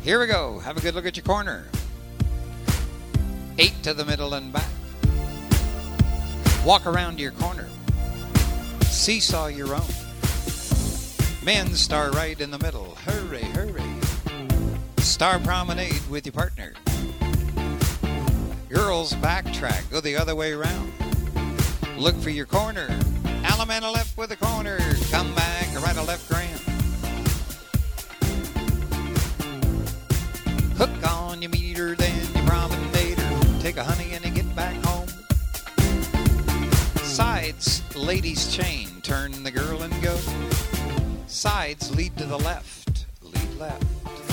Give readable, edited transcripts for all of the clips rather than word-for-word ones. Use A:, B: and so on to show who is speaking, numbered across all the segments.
A: Here we go. Have a good look at your corner. 8 to the middle and back. Walk around your corner. Seesaw your own. Men star right in the middle. Hurry, hurry. Star promenade with your partner. Girls backtrack. Go the other way around. Look for your corner. Alamana left with a corner. Come back, right or left grand. Hook on your meter, then you promenade her. Take a honey and you get back home. Sides, ladies chain. Turn the girl and go. Sides lead to the left. Lead left.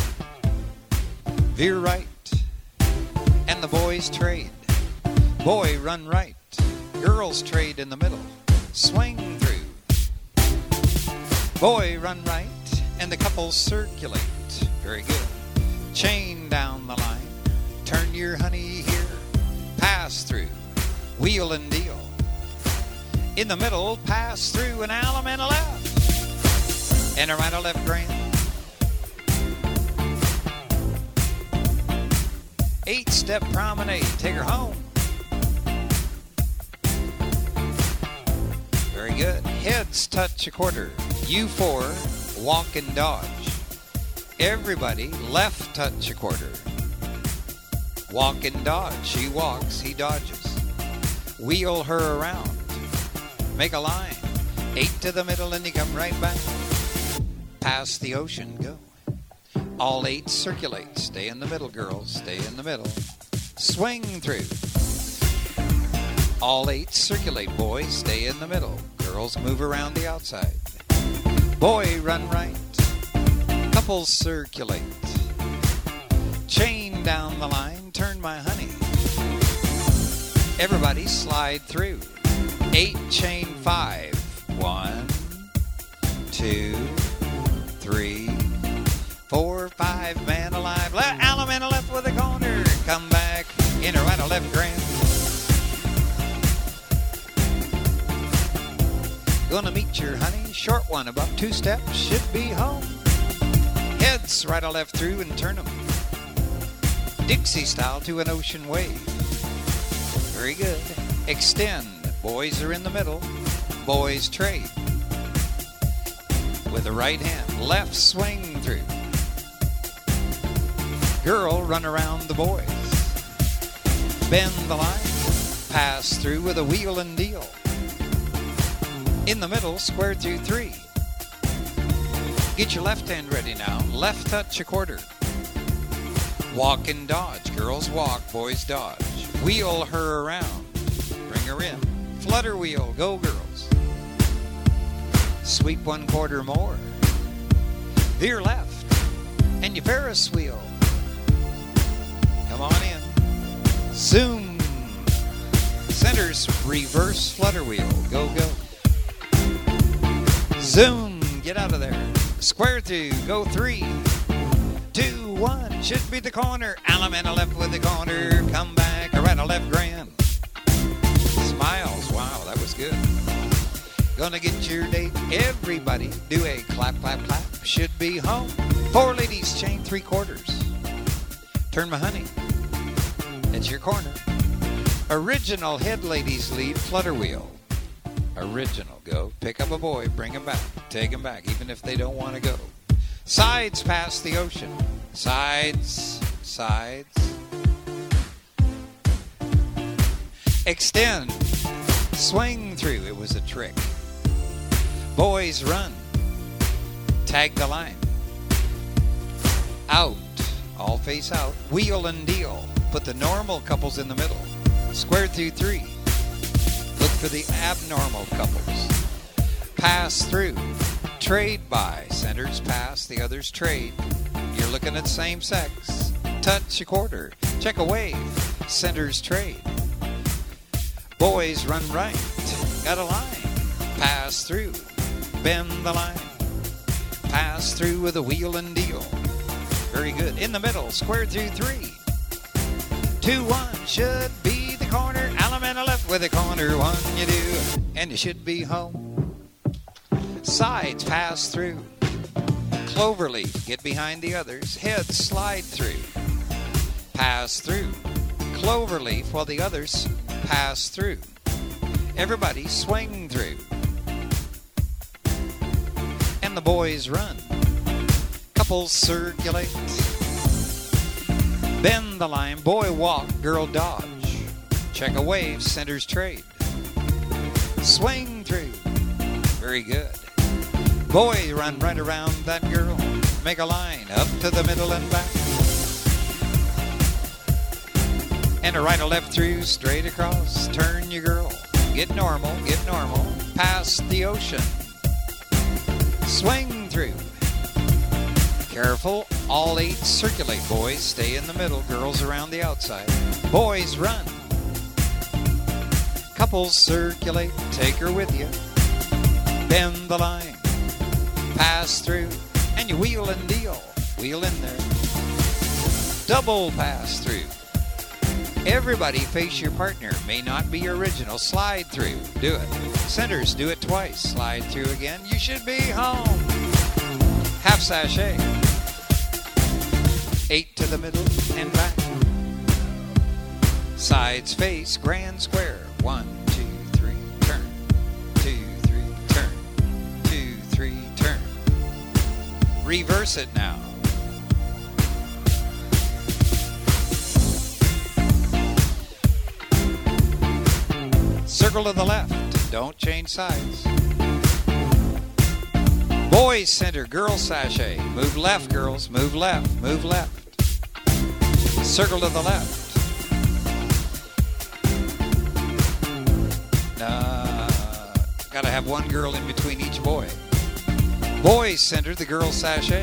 A: Veer right. And the boys trade. Boy run right. Girls trade in the middle. Swing through. Boy run right. And the couples circulate. Very good. Chain down the line. Turn your honey here. Pass through. Wheel and deal. In the middle, pass through an alum and a left. And a right or left grand. 8-step promenade. Take her home. Very good. Heads touch a quarter. U4, walk and dodge. Everybody left touch a quarter. Walk and dodge. She walks, he dodges. Wheel her around. Make a line. 8 to the middle and you come right back. Past the ocean, go. All 8 circulate. Stay in the middle, girls. Stay in the middle. Swing through. All 8 circulate, boys. Stay in the middle. Girls move around the outside. Boy, run right. Couples circulate. Chain down the line. Turn my honey. Everybody slide through. 8 chain 5. 1, 2, 3, 4, 5. Man alive. Alum and a left with a corner. Come back. In a right or left grand. Gonna meet your honey. Short one, about 2 steps. Should be home. Heads right or left through and turn them. Dixie style to an ocean wave. Very good. Extend. Boys are in the middle. Boys trade. With the right hand. Left swing through. Girl run around the boys. Bend the line. Pass through with a wheel and deal. In the middle, square through 3. Get your left hand ready now. Left touch a quarter. Walk and dodge. Girls walk, boys dodge. Wheel her around. Bring her in. Flutter wheel. Go, girls. Sweep 1 quarter more. Veer left. And you Ferris wheel. Come on in. Zoom. Centers reverse flutter wheel. Go, go. Zoom. Get out of there. Square through. Go 3, 2, 1. Should be the corner. Alum and a left with the corner. Come back. A right or left grand. Smiles. Wow, that was good. Gonna get your date. Everybody do a clap, clap, clap. Should be home. 4 ladies chain 3 quarters. Turn my honey. It's your corner. Original head ladies lead flutter wheel. Original. Go. Pick up a boy. Bring him back. Take him back, even if they don't want to go. Sides past the ocean. Sides. Sides. Extend. Swing through. It was a trick. Boys run. Tag the line. Out. All face out. Wheel and deal. Put the normal couples in the middle. Square through 3. Look for the abnormal couples. Pass through. Trade by. Centers pass, the others trade. You're looking at same sex. Touch a quarter. Check a wave. Centers trade. Boys run right. Got a line. Pass through. Bend the line. Pass through with a wheel and deal. Very good. In the middle. Square through 3. 2, 1. Should be the corner. Alum and a left with a corner. 1 you do. And you should be home. Sides pass through. Cloverleaf, get behind the others. Head slide through. Pass through. Cloverleaf while the others pass through. Everybody swing through. And the boys run. Couples circulate. Bend the line. Boy walk, girl dodge. Check a wave, centers trade. Swing through. Very good. Boy, run right around that girl. Make a line up to the middle and back. And a right or left through, straight across. Turn your girl. Get normal, get normal. Past the ocean. Swing through. Careful, all 8 circulate. Boys, stay in the middle. Girls around the outside. Boys, run. Couples circulate. Take her with you. Bend the line. Pass through. And you wheel and deal. Wheel in there. Double pass through. Everybody face your partner. May not be original. Slide through. Do it. Centers, do it twice. Slide through again. You should be home. Half sachet. 8 to the middle and back. Sides face, grand square. 1, 2, 3, turn. 2, 3, turn. 2, 3, turn. Reverse it now. Circle to the left. Don't change sides. Boys center, girls sachet. Move left, girls. Move left. Move left. Circle to the left. Gotta have one girl in between each boy. Boys center, the girls sachet.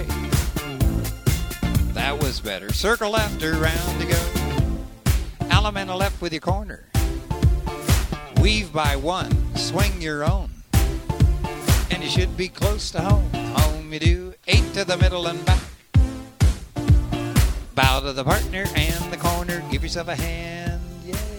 A: That was better. Circle left, around to go. Alum and a left with your corner. Weave by one, swing your own. And you should be close to home. Home you do. 8 to the middle and back. Bow to the partner and the corner. Give yourself a hand. Yeah.